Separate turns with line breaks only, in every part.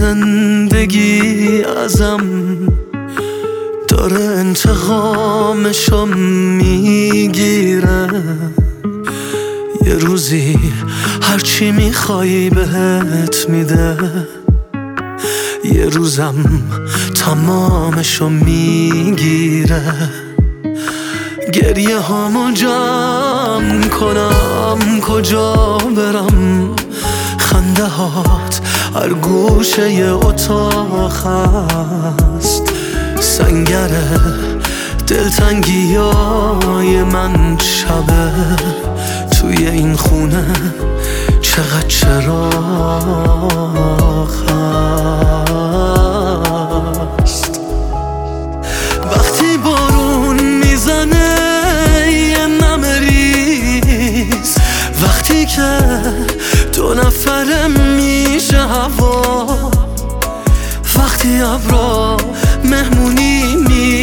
زندگی ازم داره انتقامشو میگیره. یه روزی هرچی میخوای بهت میده، یه روزم تمامشو میگیره. گریه هامو جمع کنم کجا برم، خنده هات هر گوشه ی اتاق هست. سنگر دلتنگی های من شبه توی این خونه چقدر چراغ هست. وقتی بارون میزنه یه نمه ریز، وقتی که دو نفره میشه هوا، وقتی ابرا مهمونی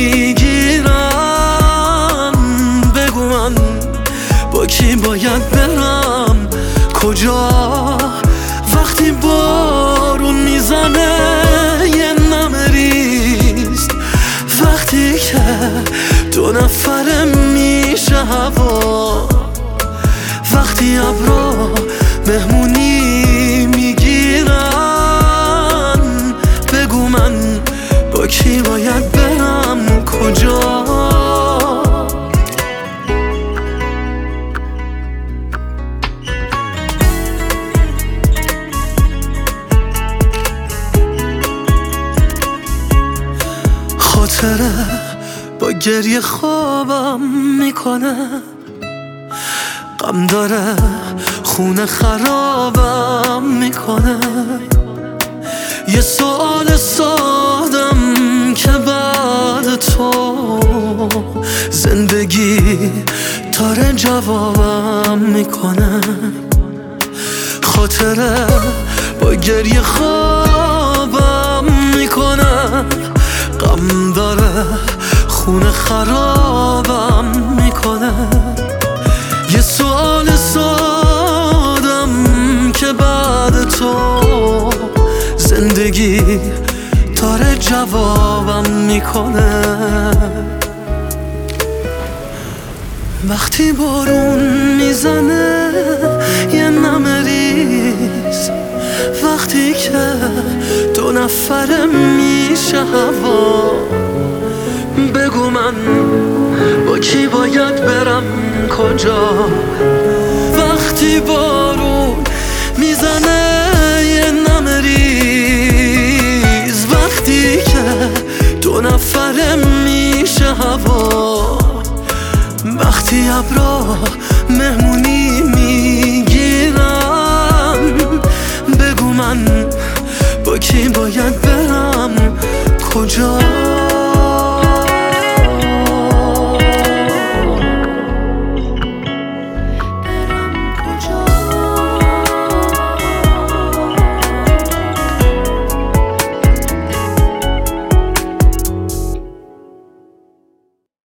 میگیرن، بگو من با کی باید برم کجا. وقتی بارون میزنه یه نمه ریز، وقتی که دو نفره میشه هوا، وقتی ابرا مهمونی میگیرن، بگو من با کی باید برم کجا. خاطره با گریه خوابم میکنه، غم داره خونه خرابم میکنه. یه سوال سادم که بعد تو زندگی داره جوابم میکنه. خاطره با گریه خوابم میکنه، غم داره خونه خرابم میکنه. یه سوال سادم که بعد تو زندگی داره جوابم میکنه. وقتی بارون میزنه یه نمه ریز، وقتی که دو نفره میشه هوا، بگو من با کی باید برم کجا. وقتی بارون میزنه